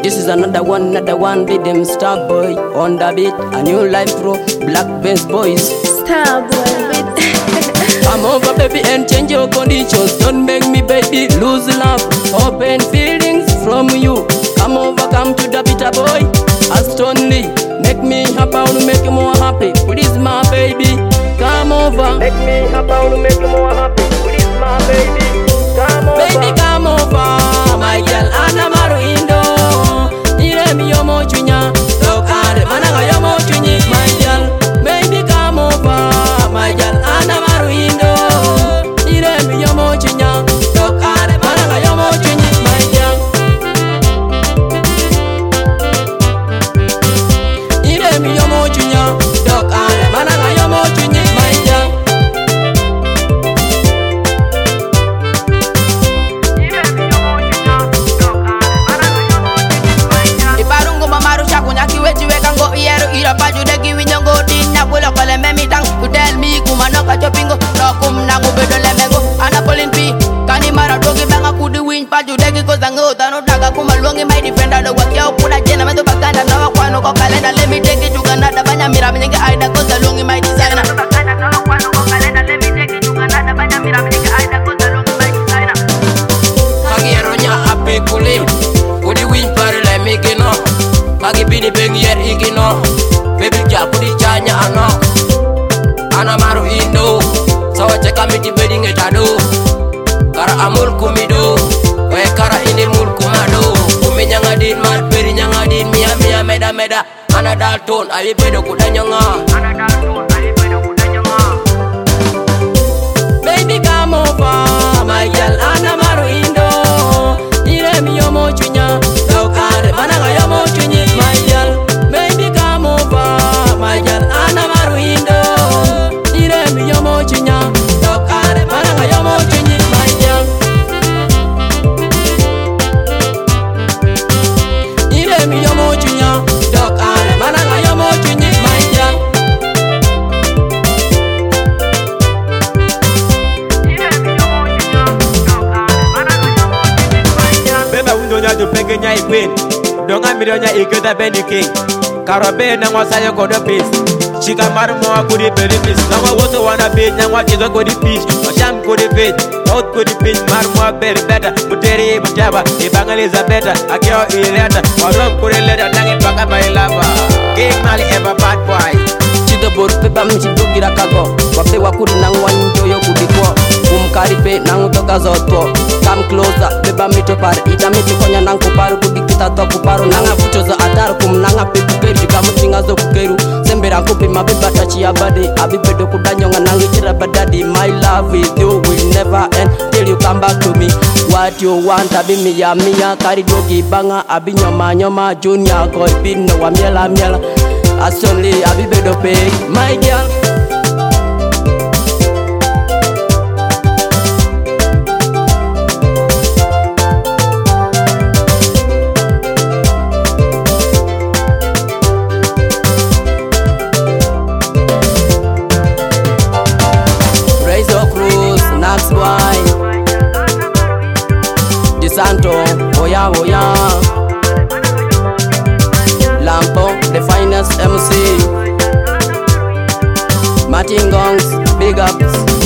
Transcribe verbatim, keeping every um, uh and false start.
This is another one, another one. Be them star boy on the beat. A new life bro, Black Benz boys. Star boy with Come over baby and change your conditions. Don't make me baby lose love, open feelings from you. Come over, come to the bitter boy. Aston Lee, make me happy, I wanna make you more happy. Please my baby, come over. Make me happy, I wanna make you more happy. Please my baby, come over. Baby come over, my girl Anna Maruindo. Ire mi yomo chunya, dokare mananga yomo chunyi. My girl, baby come over, my girl Anna Maruindo. Ire mi yomo chunya, dokare mananga yomo chunyi. My girl, ire mi yomo chunya, dokare mananga yomo chunyi. My girl. Chopingo, rokum nangu bedole mengo. Ana polin pi, kani mara dogi banga kudi win paju degi ko zango tano daga kuma longi my defender do wakia kuna jena mendo baganda na wakwano ko kalenda let me take it to Canada banya mira mnyenge aida ko zalongi my designer. Baganda na wakwano ko kalenda let me take it to Canada banya mira mnyenge aida ko zalongi my designer. Kagi eronya ape kulim, kudi win pare le mikino. Kagi bini bengi yer ikino, baby ja kudi chanya ano. Ana Maruindo, sawa ceka miti beding etado. Kara amul kumido, we kara ini mul kumado. Kumi nyangadin mar peri nyangadin mia mia meda meda. Ana dalton ali pedo kuda nyonga. Ana dalton ali pedo kuda nyonga. Baby come over, my girl Ana Maruindo. Ire mi yomo chunya, dokare mananga yomo chunyi. My girl, baby come over, my girl Ana Maruindo. Mi yomo chunya, dokare mananga yomo chunyi. My girl, ire mi yomo chunya, dokare mananga yomo chunyi. My girl, ire mi yomo chunya, dokare mananga yomo chunyi. My girl, beba windo nya do penge nya ikwin, donga mi nya iketa beni king. Karobe na ngwasayo kodo peace. Chika maru mwa kudi peri peace. Nangwa woto wana beat nyangwa chizo kudi peace. Masham kudi beat, out kudi peace. Maru mwa peri beta, muteri mutaba. Ibangaliza beta, akio ileta. Warom kudi leta, nangi baka mailaba. King Mali ever bad boy. Chido boru pepa mchido gira kago. Wape wakuri nangwa njoyo kudi kwa. Kumkari pe nangu toka zoto. Come closer, beba mito pare. Ita miti konya nang kuparu kudi kita to kuparu. Nanga fucho zo ataru kum nanga pepu peru. Jika mutinga zo kukeru. Sembera kupi mabeba tachi ya body. Abibedo kudanyonga nangi chira badadi. My love with you will never end till you come back to me. What you want abi miya miya. Kari dogi banga abi nyoma nyoma. Junior koi pino wa miela miela. Astonli abibedo pay. My girl, Nax boy, DeSanto, oya oya. Lampo, the finest M C. Martin Gongs, big ups.